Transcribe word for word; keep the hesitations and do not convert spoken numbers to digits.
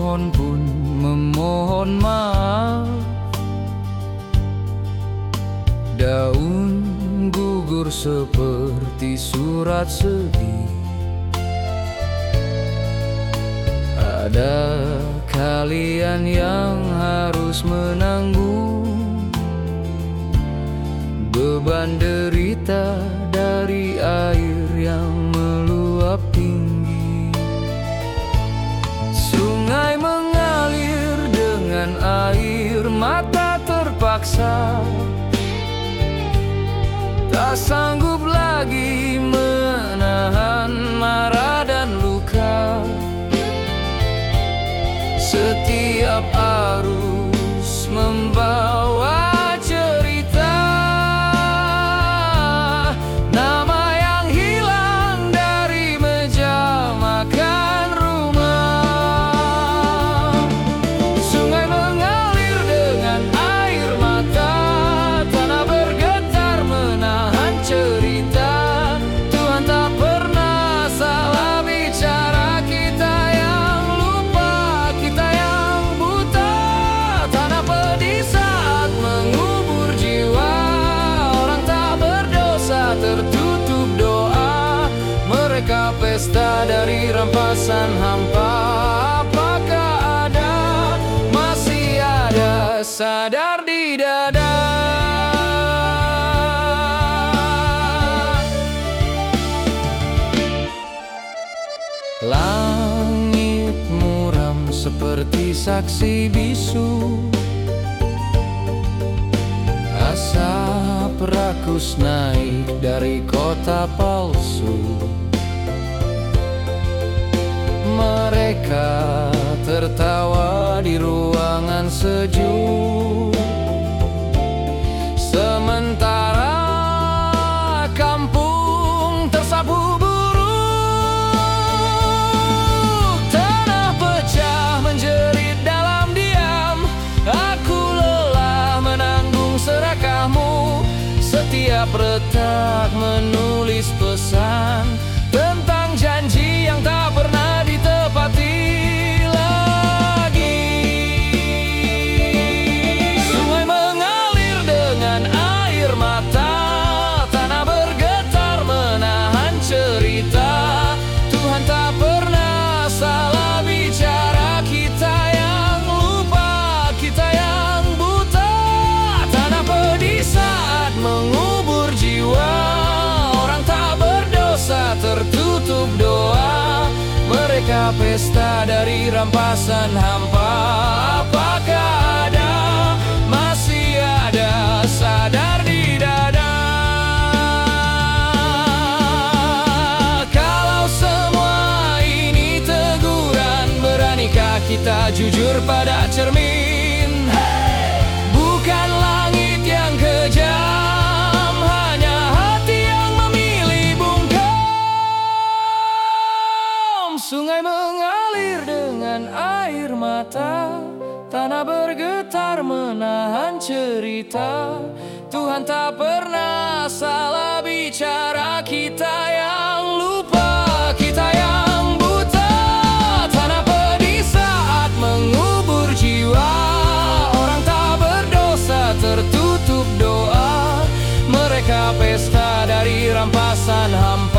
memohon pun memohon maaf. Daun gugur seperti surat sedih. Ada kalian yang harus menanggung beban derita dari air yang meluap tinggi. Sungai mengalir dengan air mata terpaksa, tak sanggup lagi menahan marah dan luka. Setiap arus membawa cerita, nama yang hilang dari meja makan rumah. Sungai mengalir dengan air mata, tanah bergetar menahan cerita. Tuhan tak pernah salah bicara, kita yang lupa, kita yang buta. Tanah pedih saat mengubur jiwa, orang tak berdosa tertutup doa. Mereka pesta dari rampasan hampa. Apakah ada, masih ada sadar di dada? Langit muram seperti saksi bisu, asap rakus naik dari kota palsu. Mereka tertawa di ruangan sejuk, sementara kampung tersapu buruk. Tanah pecah menjerit dalam diam, aku lelah menanggung serakahmu. Setiap retak menulis pesan tentang janji yang tak pernah ditepati lagi. Sungai mengalir dengan air mata, tanah bergetar menahan cerita. Tuhan tak pernah salah bicara, kita yang lupa, kita yang buta. Tanah pedih saat mengubur jiwa, orang tak berdosa tertutup doa. Mereka pesta dari rampasan hampa. Apakah ada, masih ada sadar di dada? Kalau semua ini teguran, beranikah kita jujur pada cermin? Bukan langit yang kejam, hanya hati yang memilih bungkam. Sungai mengalir dengan air mata, tanah bergetar menahan cerita. Tuhan tak pernah salah bicara, kita yang lupa, kita yang buta. Tanah pedih saat mengubur jiwa, orang tak berdosa tertutup doa. Mereka pesta dari rampasan hampa.